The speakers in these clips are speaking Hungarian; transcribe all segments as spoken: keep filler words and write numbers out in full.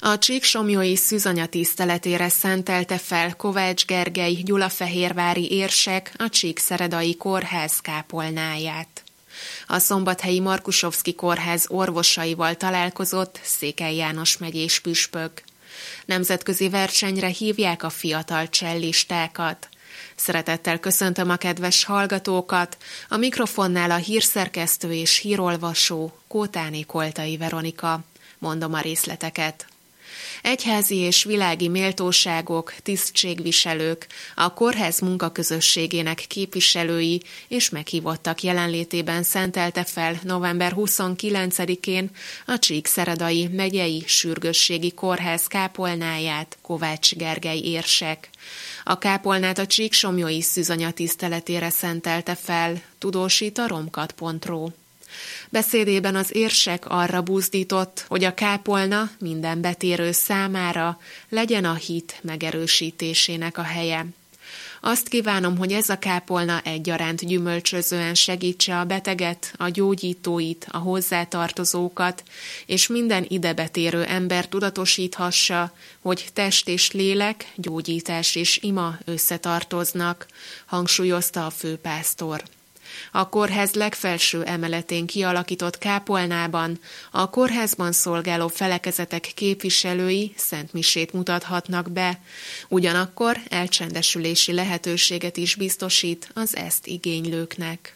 A csíksomlyói szűzanya tiszteletére szentelte fel Kovács Gergely gyulafehérvári érsek a Csíkszeredai Kórház kápolnáját. A szombathelyi Markusovszki Kórház orvosaival találkozott Székely János megyés püspök. Nemzetközi versenyre hívják a fiatal cellistákat. Szeretettel köszöntöm a kedves hallgatókat, a mikrofonnál a hírszerkesztő és hírolvasó Kótáné Koltai Veronika. Mondom a részleteket. Egyházi és világi méltóságok, tisztségviselők, a kórház munkaközösségének képviselői és meghívottak jelenlétében szentelte fel november huszonkilencedikén a Csíkszeredai megyei sürgősségi kórház kápolnáját Kovács Gergely érsek. A kápolnát a csíksomlyói szűzanya tiszteletére szentelte fel, tudósít a romkat pont ro. Beszédében az érsek arra buzdított, hogy a kápolna minden betérő számára legyen a hit megerősítésének a helye. Azt kívánom, hogy ez a kápolna egyaránt gyümölcsözően segítse a beteget, a gyógyítóit, a hozzátartozókat, és minden idebetérő ember tudatosíthassa, hogy test és lélek, gyógyítás és ima összetartoznak, hangsúlyozta a főpásztor. A kórház legfelső emeletén kialakított kápolnában a kórházban szolgáló felekezetek képviselői szentmisét mutathatnak be, ugyanakkor elcsendesülési lehetőséget is biztosít az ezt igénylőknek.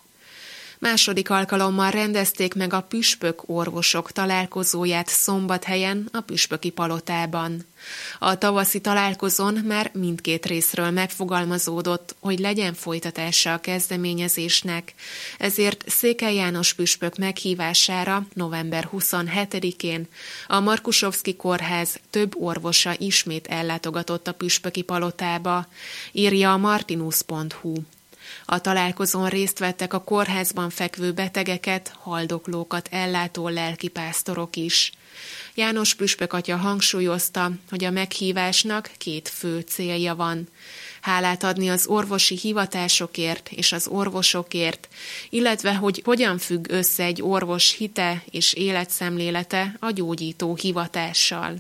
Második alkalommal rendezték meg a püspök-orvosok találkozóját Szombathelyen a Püspöki Palotában. A tavaszi találkozón már mindkét részről megfogalmazódott, hogy legyen folytatása a kezdeményezésnek, ezért Székely János püspök meghívására november huszonhetedikén a Markusovszki Kórház több orvosa ismét ellátogatott a Püspöki Palotába, írja a martinus pont hu. A találkozón részt vettek a kórházban fekvő betegeket, haldoklókat ellátó lelkipásztorok is. János püspök atya hangsúlyozta, hogy a meghívásnak két fő célja van. Hálát adni az orvosi hivatásokért és az orvosokért, illetve hogy hogyan függ össze egy orvos hite és életszemlélete a gyógyító hivatással.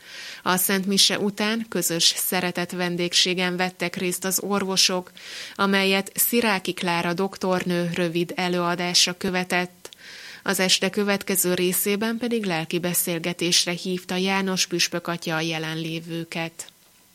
A Szent Mise után közös szeretett vendégségen vettek részt az orvosok, amelyet Sziráki Klára doktornő rövid előadása követett. Az este következő részében pedig lelki beszélgetésre hívta János püspök atya a jelenlévőket.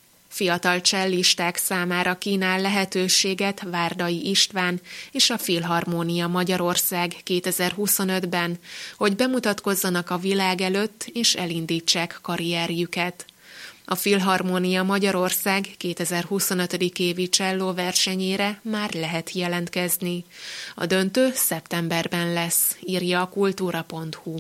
Fiatal cellisták számára kínál lehetőséget Várdai István és a Filharmónia Magyarország kétezer-huszonötben, hogy bemutatkozzanak a világ előtt és elindítsák karrierjüket. A Filharmónia Magyarország kétezer-huszonöt. évi cselló versenyére már lehet jelentkezni. A döntő szeptemberben lesz, írja a kultúra pont hu.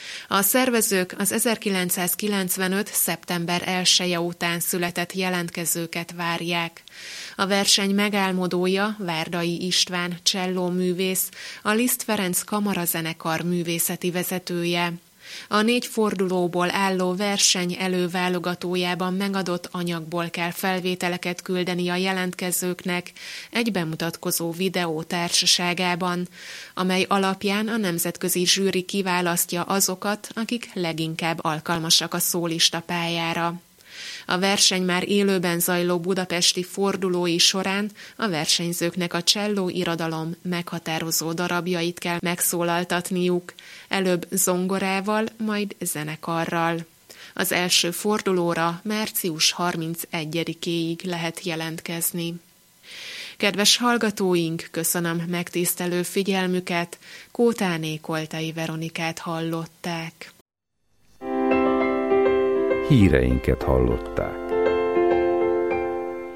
A szervezők az ezerkilencszázkilencvenöt. szeptember elseje után született jelentkezőket várják. A verseny megálmodója Várdai István csellóművész, a Liszt Ferenc kamarazenekar művészeti vezetője. A négy fordulóból álló verseny előválogatójában megadott anyagból kell felvételeket küldeni a jelentkezőknek egy bemutatkozó videó társaságában, amely alapján a nemzetközi zsűri kiválasztja azokat, akik leginkább alkalmasak a szólista pályára. A verseny már élőben zajló budapesti fordulói során a versenyzőknek a cselló irodalom meghatározó darabjait kell megszólaltatniuk, előbb zongorával, majd zenekarral. Az első fordulóra március harmincegyedikéig lehet jelentkezni. Kedves hallgatóink, köszönöm megtisztelő figyelmüket, Kótáné Koltai Veronikát hallották. Híreinket hallották.